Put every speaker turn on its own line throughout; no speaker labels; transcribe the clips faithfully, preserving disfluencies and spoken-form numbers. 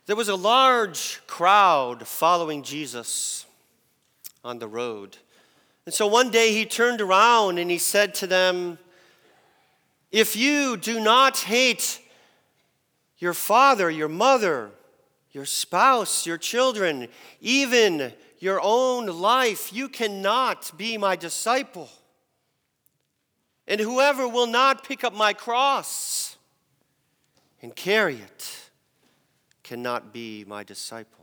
There was a large crowd following Jesus on the road. And so one day he turned around and he said to them, "If you do not hate your father, your mother, your spouse, your children, even your own life, you cannot be my disciple. And whoever will not pick up my cross and carry it cannot be my disciple."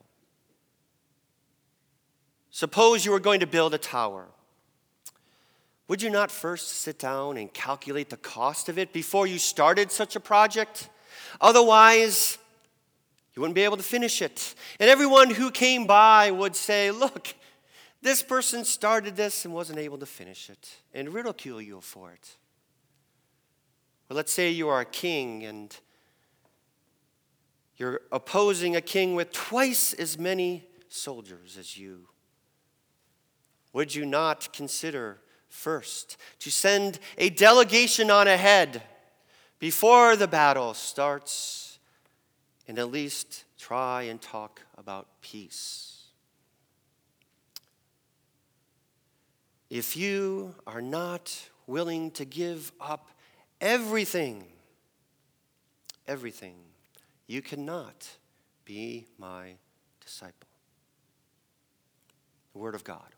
Suppose you were going to build a tower. Would you not first sit down and calculate the cost of it before you started such a project? Otherwise, you wouldn't be able to finish it. And everyone who came by would say, "Look, this person started this and wasn't able to finish it," and ridicule you for it. Or let's say you are a king and you're opposing a king with twice as many soldiers as you. Would you not consider first to send a delegation on ahead before the battle starts and at least try and talk about peace? If you are not willing to give up everything, everything, you cannot be my disciple. The Word of God.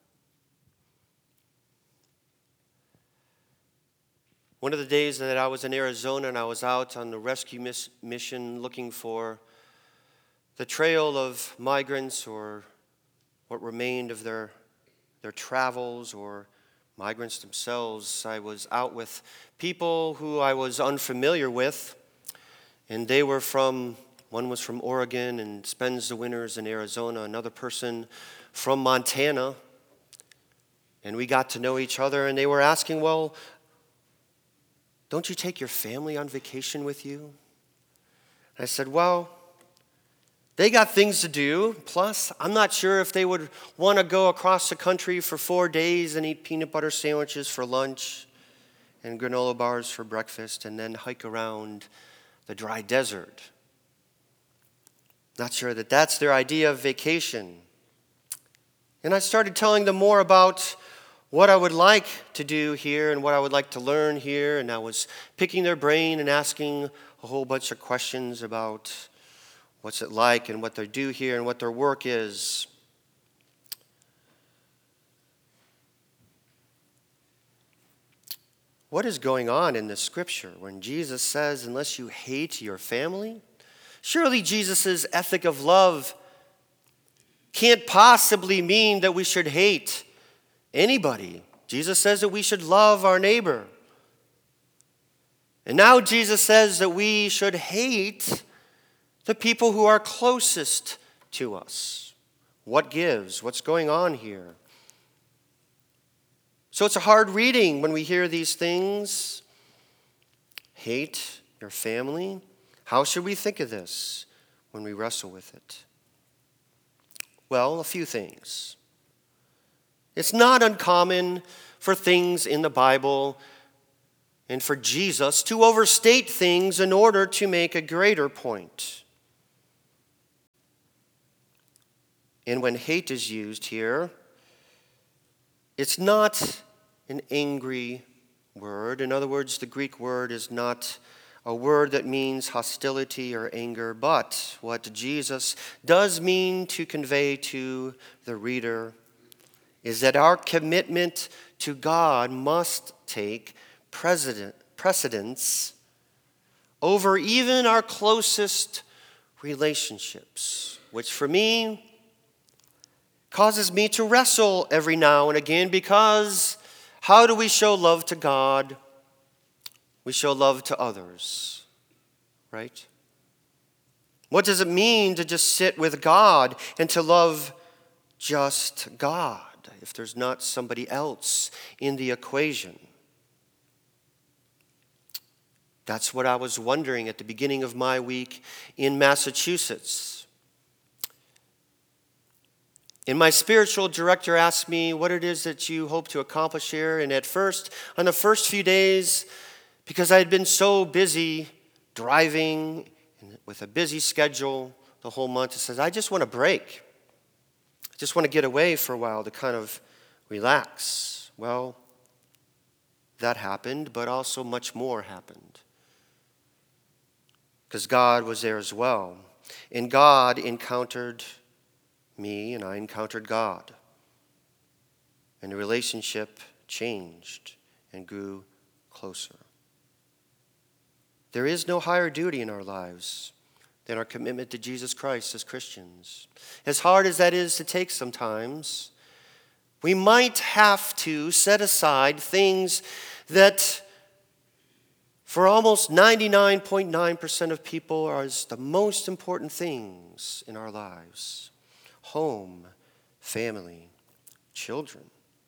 One of the days that I was in Arizona and I was out on the rescue miss- mission looking for the trail of migrants or what remained of their, their travels or migrants themselves, I was out with people who I was unfamiliar with. And they were from, one was from Oregon and spends the winters in Arizona, another person from Montana. And we got to know each other, and they were asking, "Well, don't you take your family on vacation with you?" I said, "Well, they got things to do. Plus, I'm not sure if they would want to go across the country for four days and eat peanut butter sandwiches for lunch and granola bars for breakfast and then hike around the dry desert. Not sure that that's their idea of vacation." And I started telling them more about what I would like to do here and what I would like to learn here. And I was picking their brain and asking a whole bunch of questions about what's it like and what they do here and what their work is. What is going on in this scripture when Jesus says, unless you hate your family? Surely Jesus' ethic of love can't possibly mean that we should hate anybody. Jesus says that we should love our neighbor. And now Jesus says that we should hate the people who are closest to us. What gives? What's going on here? So it's a hard reading when we hear these things. Hate your family. How should we think of this when we wrestle with it? Well, a few things. It's not uncommon for things in the Bible and for Jesus to overstate things in order to make a greater point. And when hate is used here, it's not an angry word. In other words, the Greek word is not a word that means hostility or anger, but what Jesus does mean to convey to the reader is that our commitment to God must take precedent, precedence over even our closest relationships, which for me causes me to wrestle every now and again, because how do we show love to God? We show love to others, right? What does it mean to just sit with God and to love just God if there's not somebody else in the equation? That's what I was wondering at the beginning of my week in Massachusetts. And my spiritual director asked me what it is that you hope to accomplish here. And at first, on the first few days, because I had been so busy driving with a busy schedule the whole month and says, I just want a break. I just want to get away for a while to kind of relax. Well, that happened, but also much more happened. Because God was there as well. And God encountered me, and I encountered God. And the relationship changed and grew closer. There is no higher duty in our lives than our commitment to Jesus Christ as Christians. As hard as that is to take sometimes, we might have to set aside things that for almost ninety-nine point nine percent of people are the most important things in our lives. Home, family, children,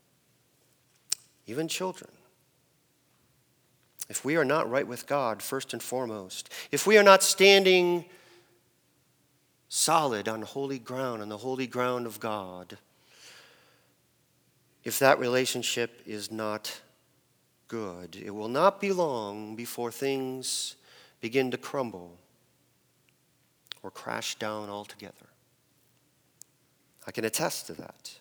even children. If we are not right with God, first and foremost, if we are not standing solid on holy ground, on the holy ground of God, if that relationship is not good, it will not be long before things begin to crumble or crash down altogether. I can attest to that.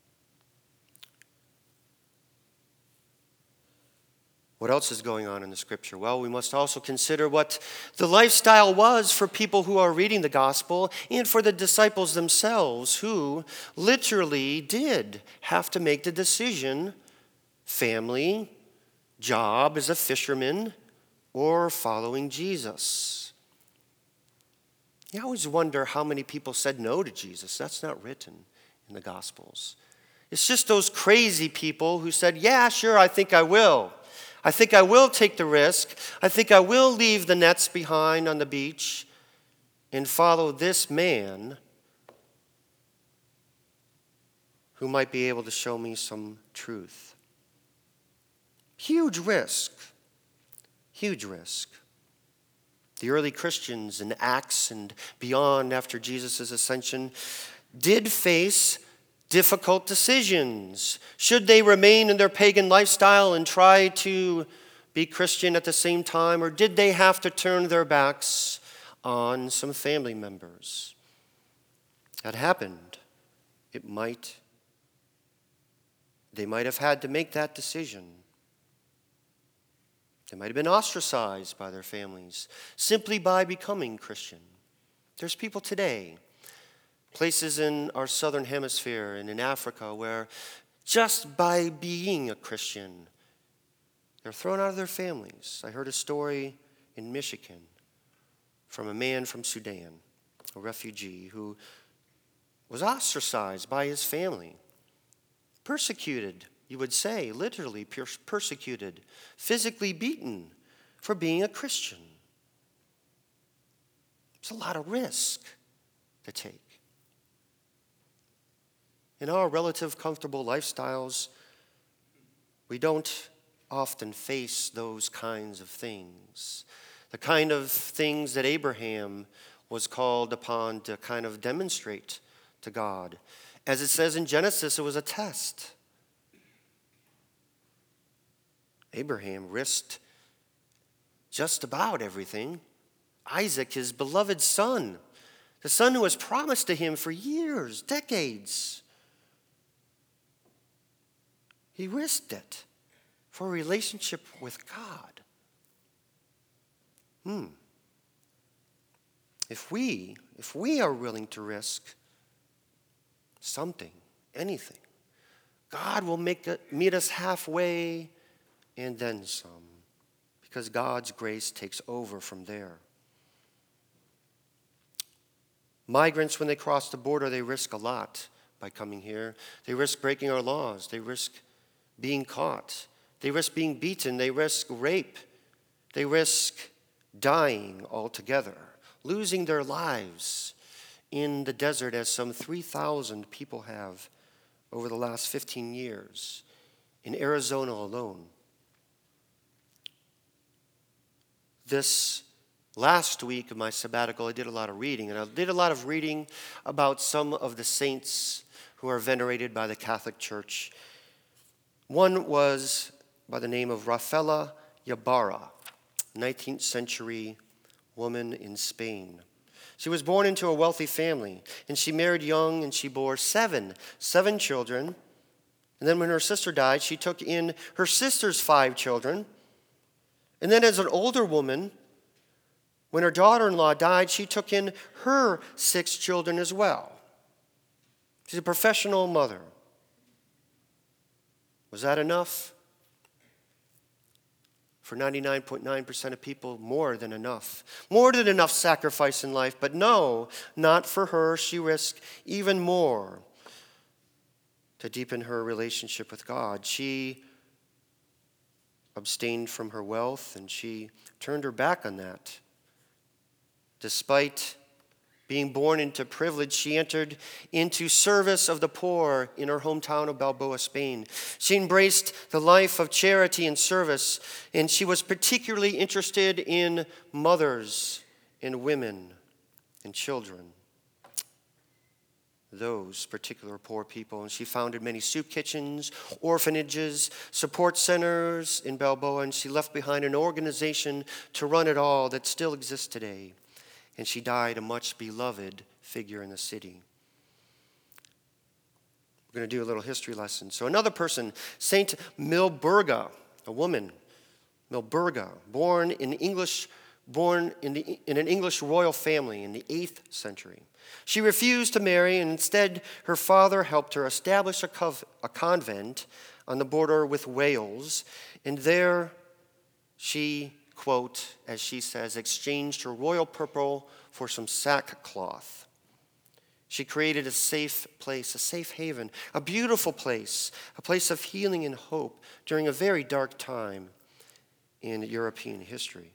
What else is going on in the scripture? Well, we must also consider what the lifestyle was for people who are reading the gospel and for the disciples themselves who literally did have to make the decision, family, job as a fisherman, or following Jesus. You always wonder how many people said no to Jesus. That's not written in the Gospels. It's just those crazy people who said, yeah, sure, I think I will. I think I will take the risk. I think I will leave the nets behind on the beach and follow this man who might be able to show me some truth. Huge risk. Huge risk. The early Christians in Acts and beyond after Jesus' ascension did face difficult decisions. Should they remain in their pagan lifestyle and try to be Christian at the same time, or did they have to turn their backs on some family members? That happened. It might, they might have had to make that decision. They might have been ostracized by their families simply by becoming Christian. There's people today, places in our southern hemisphere and in Africa, where just by being a Christian, they're thrown out of their families. I heard a story in Michigan from a man from Sudan, a refugee, who was ostracized by his family, persecuted, you would say, literally persecuted, physically beaten for being a Christian. It's a lot of risk to take. In our relative comfortable lifestyles, we don't often face those kinds of things. The kind of things that Abraham was called upon to kind of demonstrate to God. As it says in Genesis, it was a test. Abraham risked just about everything. Isaac, his beloved son, the son who was promised to him for years, decades. He risked it for a relationship with God. Hmm. If we, if we are willing to risk something, anything, God will make it, meet us halfway and then some, because God's grace takes over from there. Migrants, when they cross the border, they risk a lot by coming here. They risk breaking our laws. They risk being caught. They risk being beaten. They risk rape. They risk dying altogether, losing their lives in the desert, as some three thousand people have over the last fifteen years in Arizona alone. This last week of my sabbatical, I did a lot of reading, and I did a lot of reading about some of the saints who are venerated by the Catholic Church. One was by the name of Rafaela Ybarra, nineteenth century woman in Spain. She was born into a wealthy family, and she married young, and she bore seven, seven children. And then when her sister died, she took in her sister's five children. And then as an older woman, when her daughter-in-law died, she took in her six children as well. She's a professional mother. Was that enough? For ninety-nine point nine percent of people, more than enough. More than enough sacrifice in life. But no, not for her. She risked even more to deepen her relationship with God. She abstained from her wealth, and she turned her back on that. Despite being born into privilege, she entered into service of the poor in her hometown of Balboa, Spain. She embraced the life of charity and service, and she was particularly interested in mothers and women and children, those particular poor people. And she founded many soup kitchens, orphanages, support centers in Balboa, and she left behind an organization to run it all that still exists today. And she died a much beloved figure in the city. We're going to do a little history lesson. So another person, Saint Milburga, a woman, Milburga, born in English, born in, the, in an English royal family in the eighth century. She refused to marry, and instead her father helped her establish a, cov- a convent on the border with Wales, and there she, quote, as she says, exchanged her royal purple for some sackcloth. She created a safe place, a safe haven, a beautiful place, a place of healing and hope during a very dark time in European history.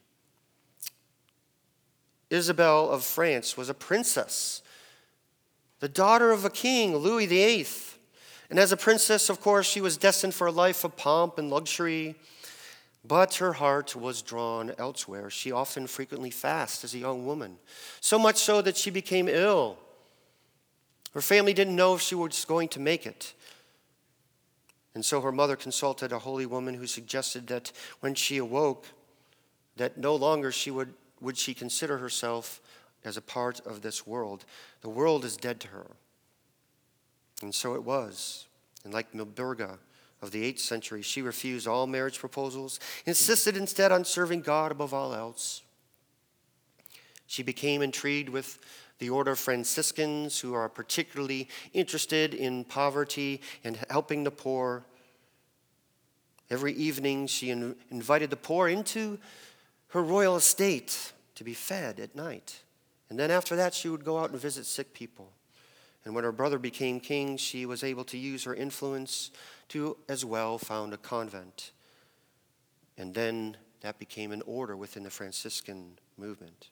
Isabel of France was a princess, the daughter of a king, Louis the Eighth. And as a princess, of course, she was destined for a life of pomp and luxury. But her heart was drawn elsewhere. She often frequently fasted as a young woman, so much so that she became ill. Her family didn't know if she was going to make it. And so her mother consulted a holy woman who suggested that when she awoke, that no longer she would, would she consider herself as a part of this world. The world is dead to her. And so it was. And like Milburga of the eighth century, she refused all marriage proposals, insisted instead on serving God above all else. She became intrigued with the order of Franciscans, who are particularly interested in poverty and helping the poor. Every evening, she in- invited the poor into her royal estate to be fed at night. And then after that, she would go out and visit sick people. And when her brother became king, she was able to use her influence to as well found a convent. And then that became an order within the Franciscan movement.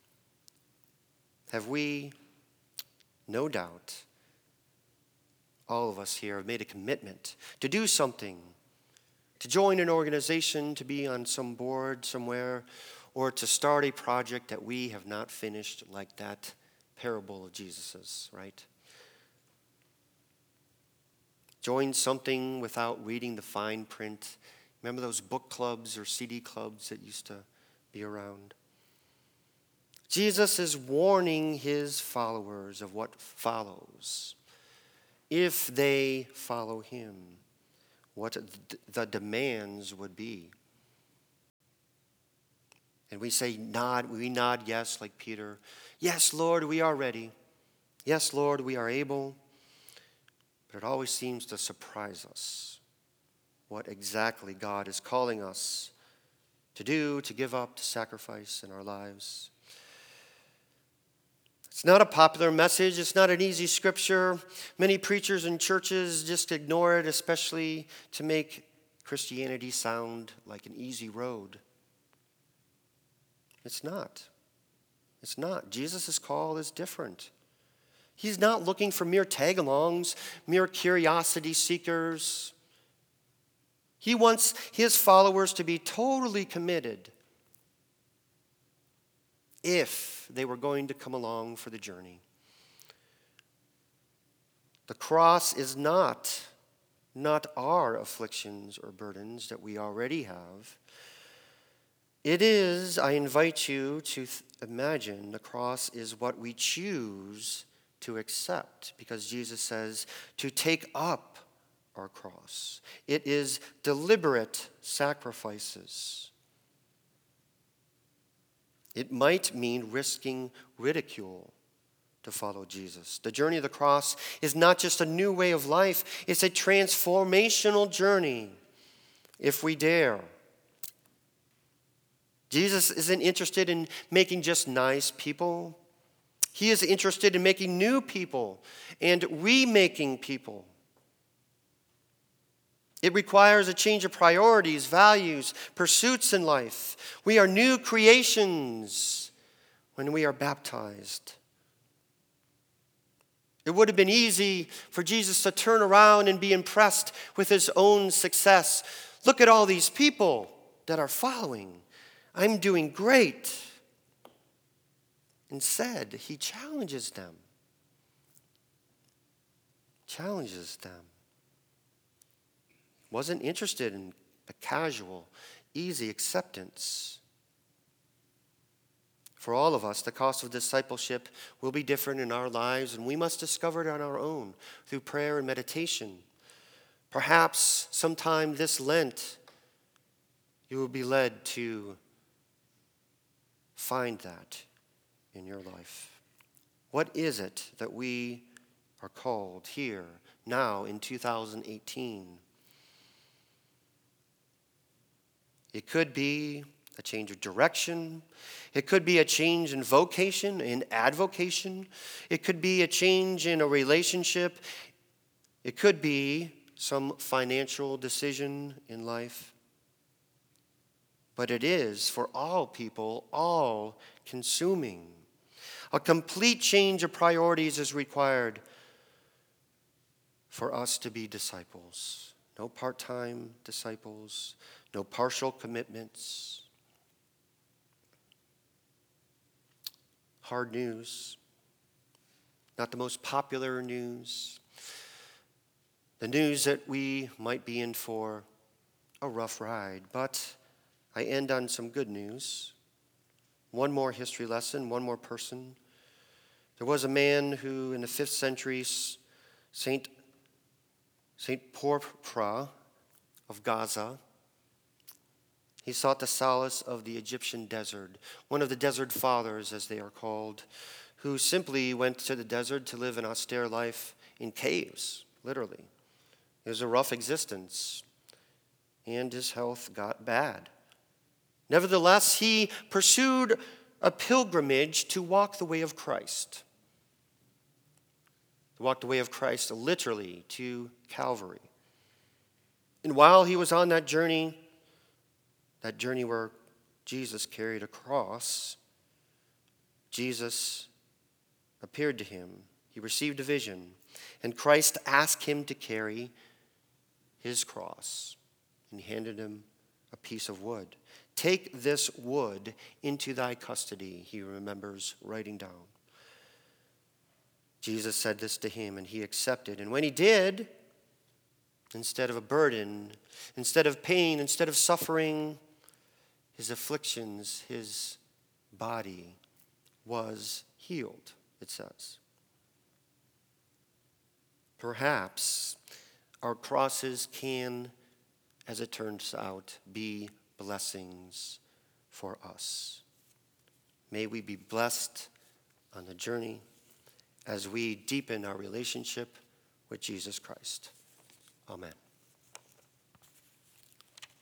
Have we, no doubt, all of us here have made a commitment to do something, to join an organization, to be on some board somewhere, or to start a project that we have not finished, like that parable of Jesus's, right? Join something without reading the fine print. Remember those book clubs or C D clubs that used to be around? Jesus is warning his followers of what follows if they follow him, what the demands would be. And we say, nod, we nod yes, like Peter. Yes, Lord, we are ready. Yes, Lord, we are able. But it always seems to surprise us what exactly God is calling us to do, to give up, to sacrifice in our lives. It's not a popular message. It's not an easy scripture. Many preachers and churches just ignore it, especially to make Christianity sound like an easy road. It's not. It's not. Jesus' call is different. He's not looking for mere tag-alongs, mere curiosity seekers. He wants his followers to be totally committed if they were going to come along for the journey. The cross is not, not our afflictions or burdens that we already have. It is, I invite you to th- imagine the cross is what we choose to accept, because Jesus says to take up our cross. It is deliberate sacrifices. It might mean risking ridicule to follow Jesus. The journey of the cross is not just a new way of life, it's a transformational journey if we dare. Jesus isn't interested in making just nice people. He is interested in making new people and remaking people. It requires a change of priorities, values, pursuits in life. We are new creations when we are baptized. It would have been easy for Jesus to turn around and be impressed with his own success. Look at all these people that are following. I'm doing great. Instead, he challenges them. Challenges them. Wasn't interested in a casual, easy acceptance. For all of us, the cost of discipleship will be different in our lives, and we must discover it on our own through prayer and meditation. Perhaps sometime this Lent, you will be led to find that in your life. What is it that we are called here, now in two thousand eighteen? It could be a change of direction. It could be a change in vocation, in advocation. It could be a change in a relationship. It could be some financial decision in life. But it is, for all people, all consuming. A complete change of priorities is required for us to be disciples. No part-time disciples, no partial commitments. Hard news, not the most popular news. The news that we might be in for a rough ride, but I end on some good news. One more history lesson, one more person. There was a man who, in the fifth century, Saint Saint Porpra of Gaza, he sought the solace of the Egyptian desert, one of the desert fathers, as they are called, who simply went to the desert to live an austere life in caves, literally. It was a rough existence, and his health got bad. Nevertheless, he pursued a pilgrimage to walk the way of Christ. To walk the way of Christ literally to Calvary. And while he was on that journey, that journey where Jesus carried a cross, Jesus appeared to him. He received a vision, and Christ asked him to carry his cross, and he handed him a piece of wood. Take this wood into thy custody, he remembers writing down. Jesus said this to him, and he accepted. And when he did, instead of a burden, instead of pain, instead of suffering, his afflictions, his body was healed, it says. Perhaps our crosses can, as it turns out, be blessings for us. May we be blessed on the journey as we deepen our relationship with Jesus Christ. Amen.